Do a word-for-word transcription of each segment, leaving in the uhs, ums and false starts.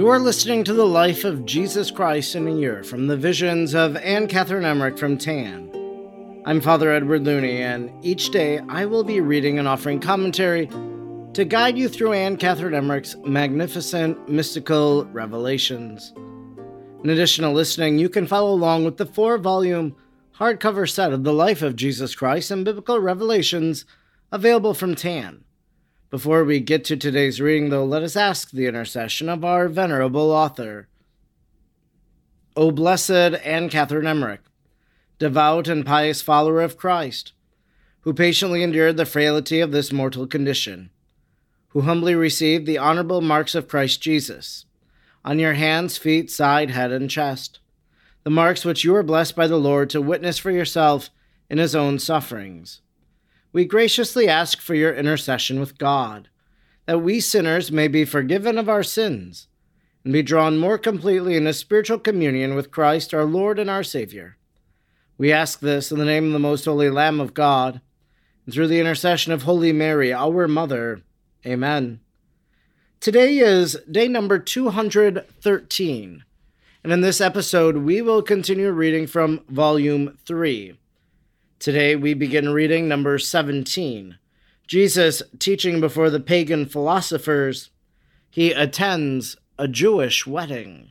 You are listening to the life of Jesus Christ in a year from the visions of Anne Catherine Emmerich from Tan. I'm Father Edward Looney, and each day I will be reading and offering commentary to guide you through Anne Catherine Emmerich's magnificent mystical revelations. In addition to listening, you can follow along with the four-volume hardcover set of The Life of Jesus Christ and Biblical Revelations available from Tan. Before we get to today's reading, though, let us ask the intercession of our venerable author. O blessed Anne Catherine Emmerich, devout and pious follower of Christ, who patiently endured the frailty of this mortal condition, who humbly received the honorable marks of Christ Jesus, on your hands, feet, side, head, and chest, the marks which you are blessed by the Lord to witness for yourself in his own sufferings. We graciously ask for your intercession with God, that we sinners may be forgiven of our sins and be drawn more completely into spiritual communion with Christ our Lord and our Savior. We ask this in the name of the most holy Lamb of God, and through the intercession of Holy Mary, our Mother. Amen. Today is day number two hundred thirteen, and in this episode we will continue reading from Volume three. Today we begin reading number seventeen. Jesus teaching before the pagan philosophers. He attends a Jewish wedding.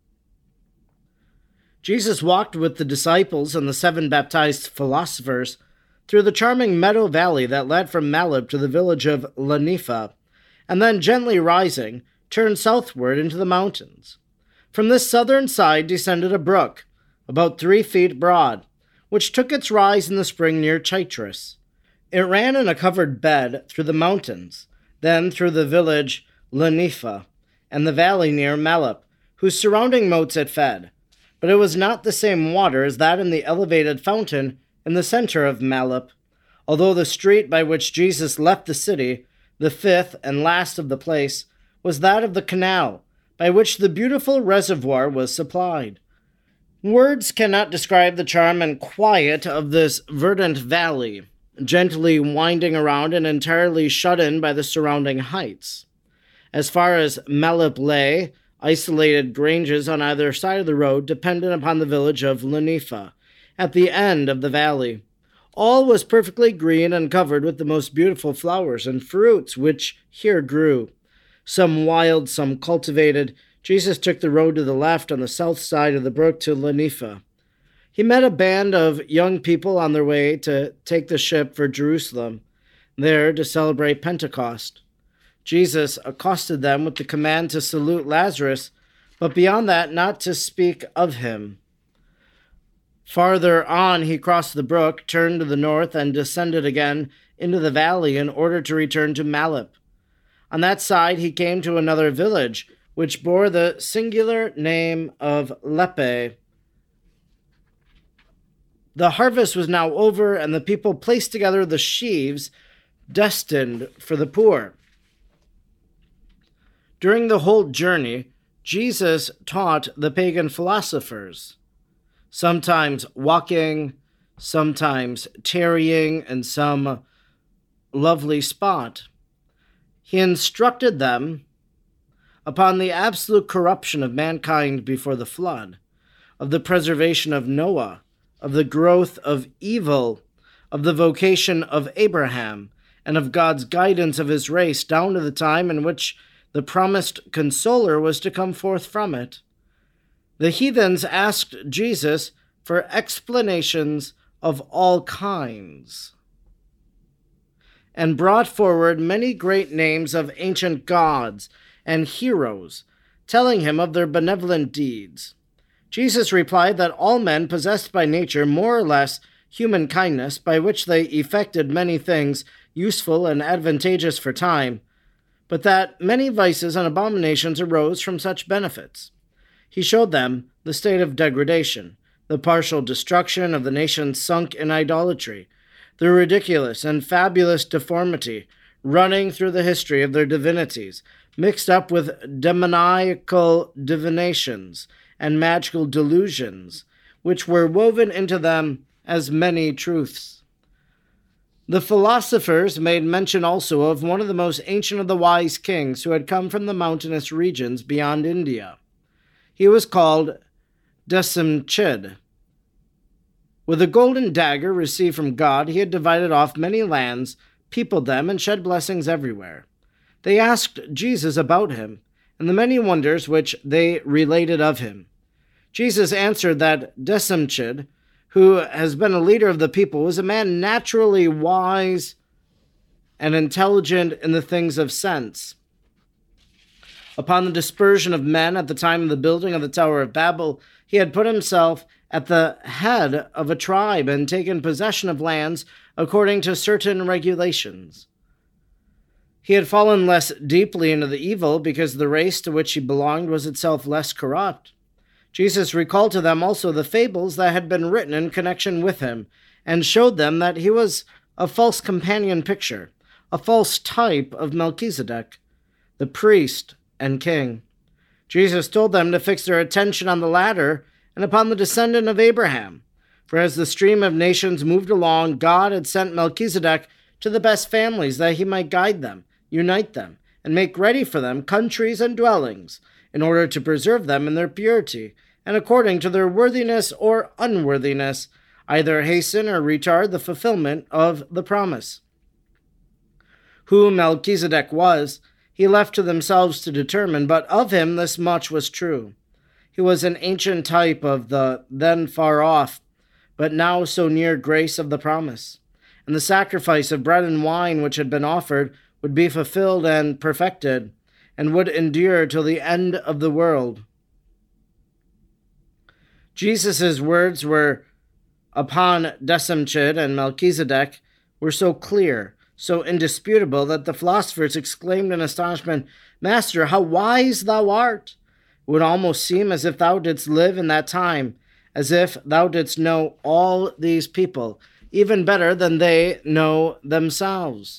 Jesus walked with the disciples and the seven baptized philosophers through the charming meadow valley that led from Malib to the village of Lanifa, and then gently rising, turned southward into the mountains. From this southern side descended a brook, about three feet broad, which took its rise in the spring near Chytris. It ran in a covered bed through the mountains, then through the village Lanifa, and the valley near Malib, whose surrounding moats it fed. But it was not the same water as that in the elevated fountain in the center of Malib, although the street by which Jesus left the city, the fifth and last of the place, was that of the canal, by which the beautiful reservoir was supplied. Words cannot describe the charm and quiet of this verdant valley, gently winding around and entirely shut in by the surrounding heights. As far as Malib lay, isolated granges on either side of the road depended upon the village of Lanifa, at the end of the valley. All was perfectly green and covered with the most beautiful flowers and fruits which here grew. Some wild, some cultivated. Jesus took the road to the left on the south side of the brook to Lanifa. He met a band of young people on their way to take the ship for Jerusalem, there to celebrate Pentecost. Jesus accosted them with the command to salute Lazarus, but beyond that not to speak of him. Farther on he crossed the brook, turned to the north, and descended again into the valley in order to return to Malib. On that side he came to another village, which bore the singular name of Lepe. The harvest was now over, and the people placed together the sheaves destined for the poor. During the whole journey, Jesus taught the pagan philosophers, sometimes walking, sometimes tarrying in some lovely spot. He instructed them upon the absolute corruption of mankind before the flood, of the preservation of Noah, of the growth of evil, of the vocation of Abraham, and of God's guidance of his race down to the time in which the promised consoler was to come forth from it. The heathens asked Jesus for explanations of all kinds, and brought forward many great names of ancient gods and heroes, telling him of their benevolent deeds. Jesus replied that all men possessed by nature more or less human kindness, by which they effected many things useful and advantageous for time, but that many vices and abominations arose from such benefits. He showed them the state of degradation, the partial destruction of the nations sunk in idolatry, the ridiculous and fabulous deformity running through the history of their divinities, mixed up with demoniacal divinations and magical delusions, which were woven into them as many truths. The philosophers made mention also of one of the most ancient of the wise kings who had come from the mountainous regions beyond India. He was called Decemchid. With a golden dagger received from God, he had divided off many lands, peopled them, and shed blessings everywhere. They asked Jesus about him, and the many wonders which they related of him. Jesus answered that Decemchid, who has been a leader of the people, was a man naturally wise and intelligent in the things of sense. Upon the dispersion of men at the time of the building of the Tower of Babel, he had put himself at the head of a tribe and taken possession of lands according to certain regulations. He had fallen less deeply into the evil because the race to which he belonged was itself less corrupt. Jesus recalled to them also the fables that had been written in connection with him, and showed them that he was a false companion picture, a false type of Melchizedek, the priest and king. Jesus told them to fix their attention on the latter and upon the descendant of Abraham. For as the stream of nations moved along, God had sent Melchizedek to the best families that he might guide them, unite them, and make ready for them countries and dwellings, in order to preserve them in their purity, and according to their worthiness or unworthiness, either hasten or retard the fulfillment of the promise. Who Melchizedek was, he left to themselves to determine, but of him this much was true. He was an ancient type of the then far off, but now so near grace of the promise. And the sacrifice of bread and wine which had been offered would be fulfilled and perfected, and would endure till the end of the world. Jesus' words were upon Decemchid and Melchizedek were so clear, so indisputable, that the philosophers exclaimed in astonishment, "Master, how wise thou art! It would almost seem as if thou didst live in that time, as if thou didst know all these people, even better than they know themselves."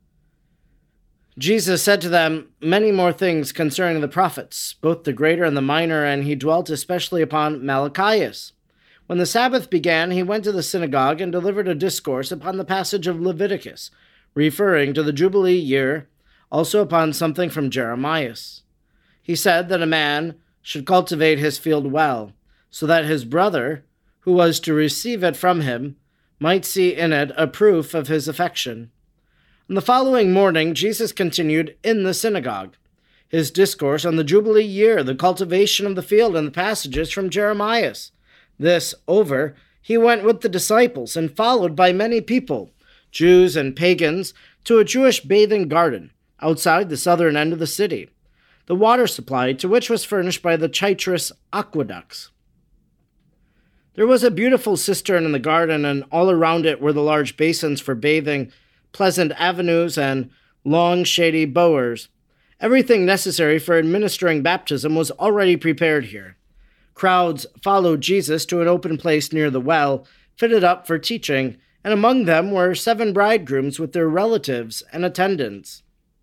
Jesus said to them many more things concerning the prophets, both the greater and the minor, and he dwelt especially upon Malachias. When the Sabbath began, he went to the synagogue and delivered a discourse upon the passage of Leviticus, referring to the Jubilee year, also upon something from Jeremiah. He said that a man should cultivate his field well, so that his brother, who was to receive it from him, might see in it a proof of his affection. On the following morning, Jesus continued in the synagogue his discourse on the Jubilee year, the cultivation of the field, and the passages from Jeremiah. This over, he went with the disciples and followed by many people, Jews and pagans, to a Jewish bathing garden outside the southern end of the city, the water supply to which was furnished by the Chytris aqueducts. There was a beautiful cistern in the garden, and all around it were the large basins for bathing, pleasant avenues, and long shady bowers. Everything necessary for administering baptism was already prepared here. Crowds followed Jesus to an open place near the well, fitted up for teaching, and among them were seven bridegrooms with their relatives and attendants.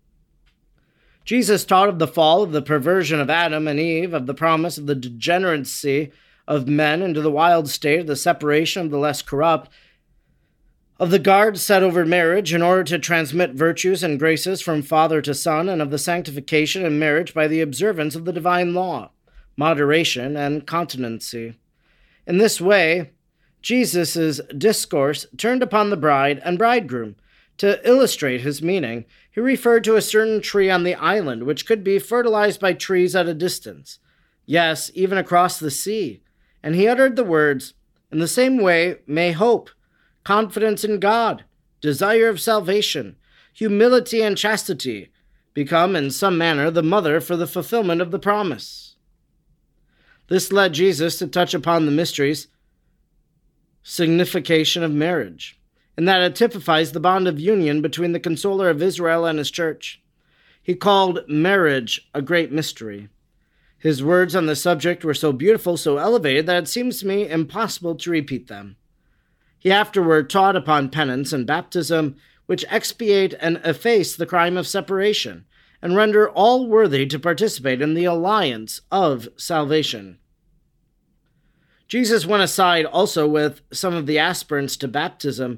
Jesus taught of the fall, of the perversion of Adam and Eve, of the promise of the degeneracy of men into the wild state of the separation of the less corrupt, of the guard set over marriage in order to transmit virtues and graces from father to son, and of the sanctification in marriage by the observance of the divine law, moderation, and continency. In this way, Jesus' discourse turned upon the bride and bridegroom. To illustrate his meaning, he referred to a certain tree on the island which could be fertilized by trees at a distance, yes, even across the sea. And he uttered the words, "In the same way may hope, confidence in God, desire of salvation, humility and chastity become in some manner the mother for the fulfillment of the promise." This led Jesus to touch upon the mysteries, signification of marriage, in that it typifies the bond of union between the Consoler of Israel and his church. He called marriage a great mystery. His words on the subject were so beautiful, so elevated, that it seems to me impossible to repeat them. He afterward taught upon penance and baptism, which expiate and efface the crime of separation, and render all worthy to participate in the alliance of salvation. Jesus went aside also with some of the aspirants to baptism,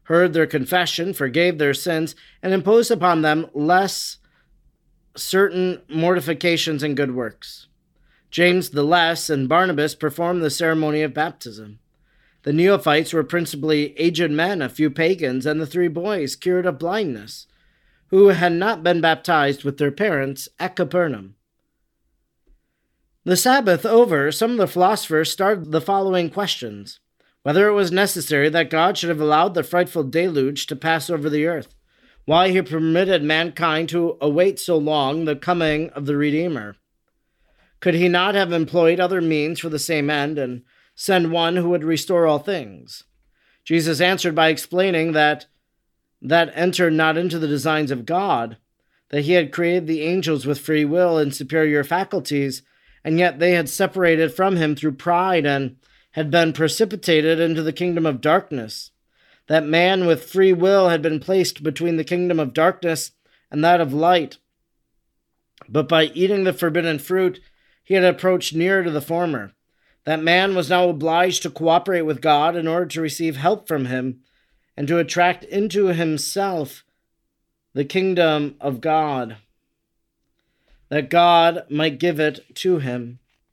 heard their confession, forgave their sins, and imposed upon them less certain mortifications and good works. James the Less and Barnabas performed the ceremony of baptism. The neophytes were principally aged men, a few pagans, and the three boys cured of blindness, who had not been baptized with their parents at Capernaum. The Sabbath over, some of the philosophers started the following questions: whether it was necessary that God should have allowed the frightful deluge to pass over the earth, why he permitted mankind to await so long the coming of the Redeemer. Could he not have employed other means for the same end and send one who would restore all things? Jesus answered by explaining that that entered not into the designs of God, that he had created the angels with free will and superior faculties, and yet they had separated from him through pride and had been precipitated into the kingdom of darkness. That man with free will had been placed between the kingdom of darkness and that of light. But by eating the forbidden fruit, he had approached nearer to the former. That man was now obliged to cooperate with God in order to receive help from him and to attract into himself the kingdom of God, that God might give it to him.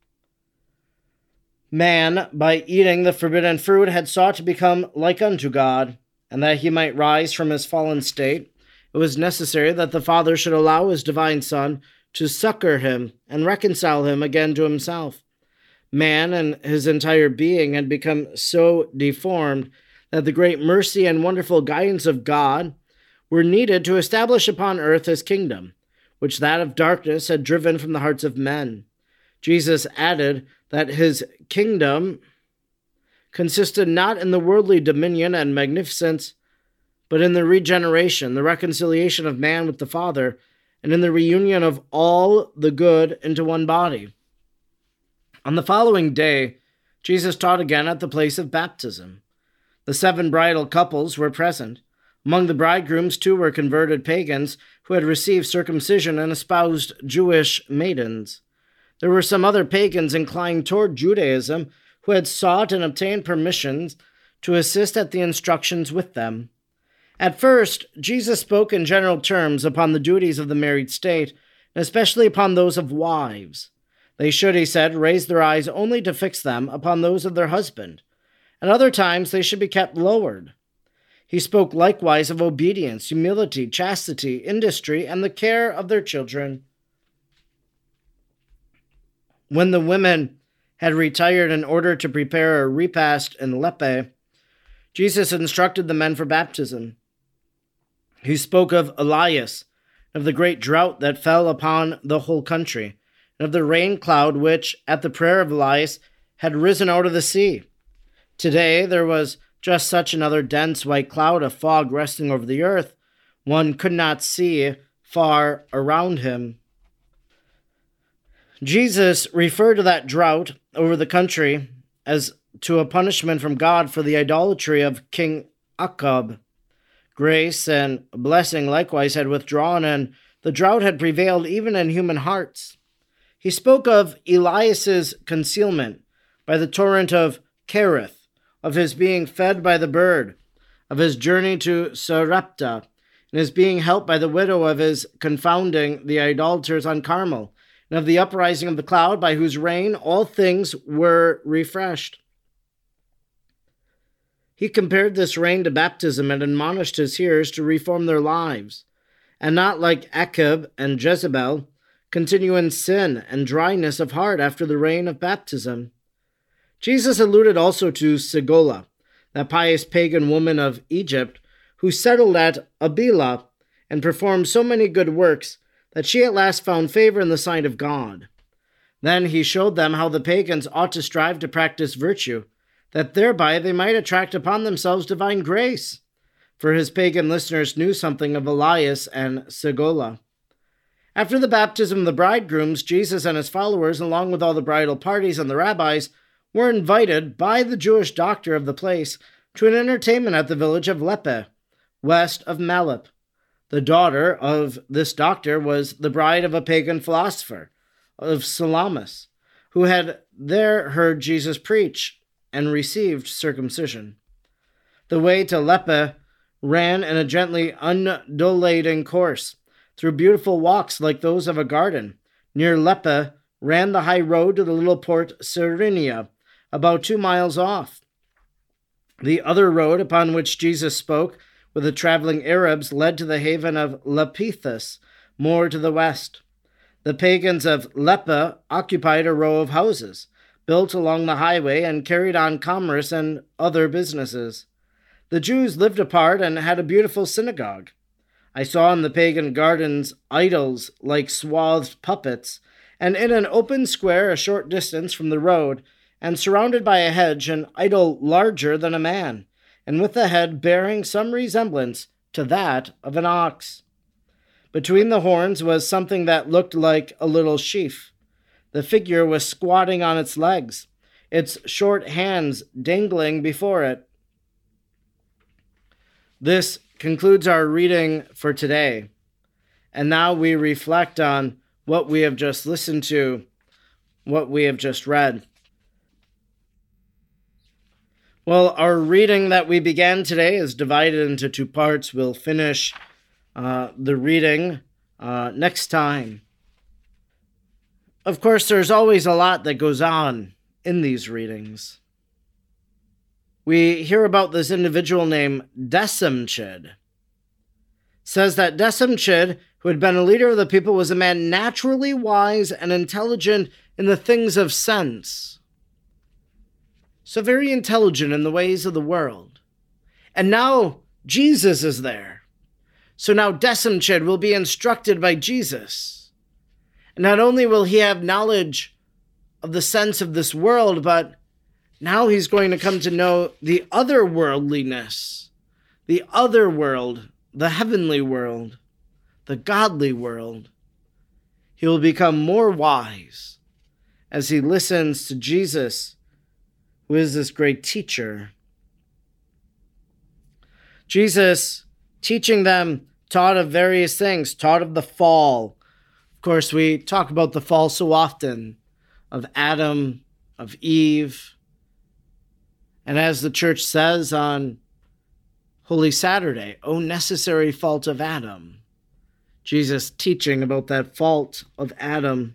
Man, by eating the forbidden fruit, had sought to become like unto God, and that he might rise from his fallen state, it was necessary that the Father should allow his divine Son to succor him and reconcile him again to himself. Man and his entire being had become so deformed that the great mercy and wonderful guidance of God were needed to establish upon earth his kingdom, which that of darkness had driven from the hearts of men. Jesus added that his kingdom consisted not in the worldly dominion and magnificence, but in the regeneration, the reconciliation of man with the Father, and in the reunion of all the good into one body. On the following day, Jesus taught again at the place of baptism. The seven bridal couples were present. Among the bridegrooms, two were converted pagans who had received circumcision and espoused Jewish maidens. There were some other pagans inclined toward Judaism who had sought and obtained permissions to assist at the instructions with them. At first, Jesus spoke in general terms upon the duties of the married state, and especially upon those of wives. They should, he said, raise their eyes only to fix them upon those of their husband. At other times they should be kept lowered. He spoke likewise of obedience, humility, chastity, industry, and the care of their children. When the women had retired in order to prepare a repast in Lepe, Jesus instructed the men for baptism. He spoke of Elias, of the great drought that fell upon the whole country, and of the rain cloud which, at the prayer of Elias, had risen out of the sea. Today there was just such another dense white cloud of fog resting over the earth. One could not see far around him. Jesus referred to that drought over the country as to a punishment from God for the idolatry of King Achab. Grace and blessing likewise had withdrawn, and the drought had prevailed even in human hearts. He spoke of Elias's concealment by the torrent of Cherith, of his being fed by the bird, of his journey to Sarepta, and his being helped by the widow of his confounding the idolaters on Carmel, and of the uprising of the cloud by whose rain all things were refreshed. He compared this rain to baptism and admonished his hearers to reform their lives, and not like Achab and Jezebel, continue in sin and dryness of heart after the rain of baptism. Jesus alluded also to Segola, that pious pagan woman of Egypt, who settled at Abila and performed so many good works that she at last found favor in the sight of God. Then he showed them how the pagans ought to strive to practice virtue, that thereby they might attract upon themselves divine grace. For his pagan listeners knew something of Elias and Segola. After the baptism of the bridegrooms, Jesus and his followers, along with all the bridal parties and the rabbis, were invited by the Jewish doctor of the place to an entertainment at the village of Lepe, west of Malip. The daughter of this doctor was the bride of a pagan philosopher, of Salamis, who had there heard Jesus preach and received circumcision. The way to Lepe ran in a gently undulating course, through beautiful walks like those of a garden. Near Leppa ran the high road to the little port Cyrenia, about two miles off. The other road upon which Jesus spoke with the traveling Arabs led to the haven of Lepethus, more to the west. The pagans of Leppa occupied a row of houses, built along the highway and carried on commerce and other businesses. The Jews lived apart and had a beautiful synagogue. I saw in the pagan gardens idols like swathed puppets, and in an open square a short distance from the road, and surrounded by a hedge, an idol larger than a man, and with a head bearing some resemblance to that of an ox. Between the horns was something that looked like a little sheaf. The figure was squatting on its legs, its short hands dangling before it. This concludes our reading for today. And now we reflect on what we have just listened to, what we have just read. Well, our reading that we began today is divided into two parts. We'll finish uh, the reading uh, next time. Of course, there's always a lot that goes on in these readings. We hear about this individual named Decemchid. It says that Decemchid, who had been a leader of the people, was a man naturally wise and intelligent in the things of sense. So very intelligent in the ways of the world. And now Jesus is there. So now Decemchid will be instructed by Jesus. And not only will he have knowledge of the sense of this world, but now he's going to come to know the otherworldliness, the other world, the heavenly world, the godly world. He will become more wise as he listens to Jesus, who is this great teacher. Jesus, teaching them, taught of various things, taught of the fall. Of course, we talk about the fall so often, of Adam, of Eve. And as the church says on Holy Saturday, O necessary fault of Adam. Jesus teaching about that fault of Adam.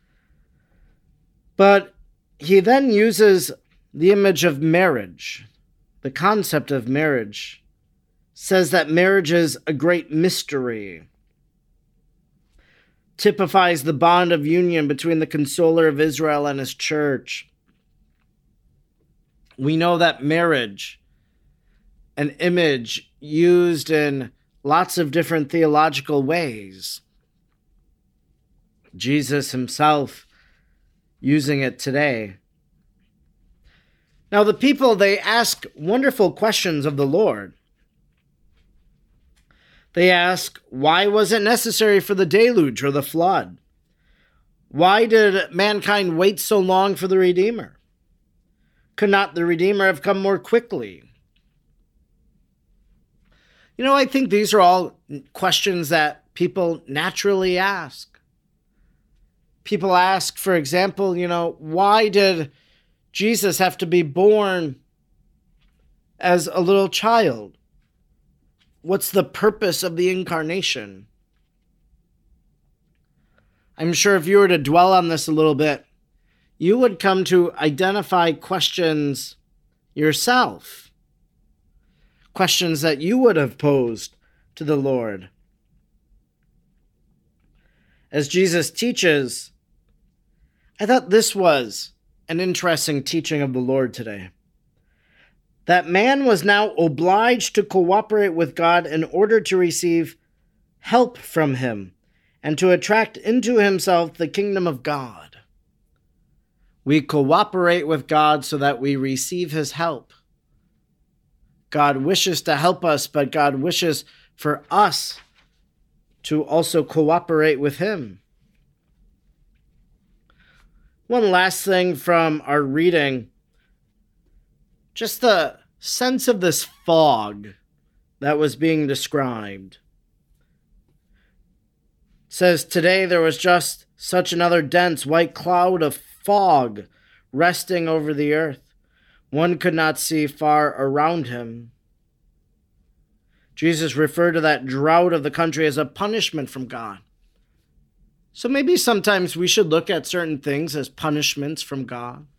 But he then uses the image of marriage, the concept of marriage, says that marriage is a great mystery, typifies the bond of union between the Consoler of Israel and his church. We know that marriage, an image used in lots of different theological ways. Jesus himself using it today. Now the people, they ask wonderful questions of the Lord. They ask, why was it necessary for the deluge or the flood? Why did mankind wait so long for the Redeemer? Could not the Redeemer have come more quickly? You know, I think these are all questions that people naturally ask. People ask, for example, you know, why did Jesus have to be born as a little child? What's the purpose of the incarnation? I'm sure if you were to dwell on this a little bit, you would come to identify questions yourself. Questions that you would have posed to the Lord. As Jesus teaches, I thought this was an interesting teaching of the Lord today. That man was now obliged to cooperate with God in order to receive help from him and to attract into himself the kingdom of God. We cooperate with God so that we receive his help. God wishes to help us, but God wishes for us to also cooperate with him. One last thing from our reading. Just the sense of this fog that was being described. It says, today there was just such another dense white cloud of fog resting over the earth. One could not see far around him. Jesus referred to that drought of the country as a punishment from God. So maybe sometimes we should look at certain things as punishments from God.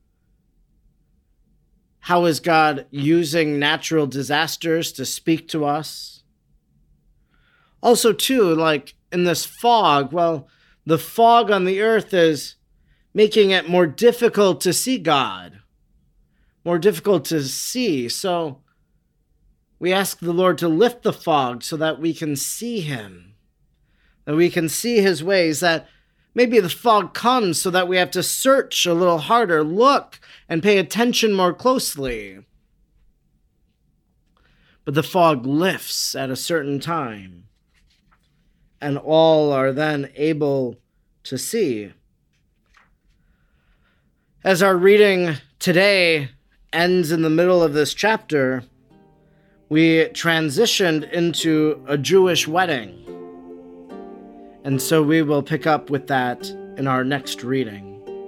How is God using natural disasters to speak to us? Also, too, like in this fog, well, the fog on the earth is making it more difficult to see God, more difficult to see. So we ask the Lord to lift the fog so that we can see him, that we can see his ways, that maybe the fog comes so that we have to search a little harder, look, and pay attention more closely. But the fog lifts at a certain time, and all are then able to see. As our reading today ends in the middle of this chapter, we transitioned into a Jewish wedding. And so we will pick up with that in our next reading.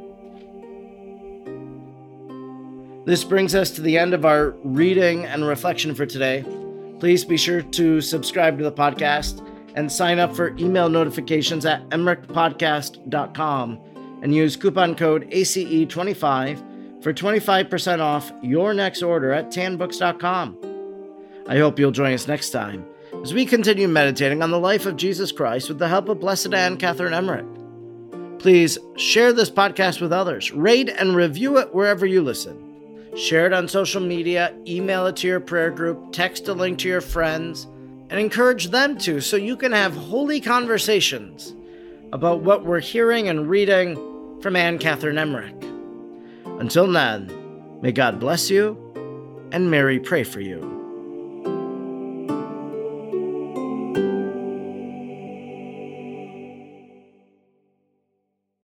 This brings us to the end of our reading and reflection for today. Please be sure to subscribe to the podcast and sign up for email notifications at emmerich podcast dot com and use coupon code A C E twenty-five for twenty-five percent off your next order at tan books dot com. I hope you'll join us next time as we continue meditating on the life of Jesus Christ with the help of Blessed Anne Catherine Emmerich. Please share this podcast with others, rate and review it wherever you listen. Share it on social media, email it to your prayer group, text a link to your friends, and encourage them to so you can have holy conversations about what we're hearing and reading from Anne Catherine Emmerich. Until then, may God bless you and Mary pray for you.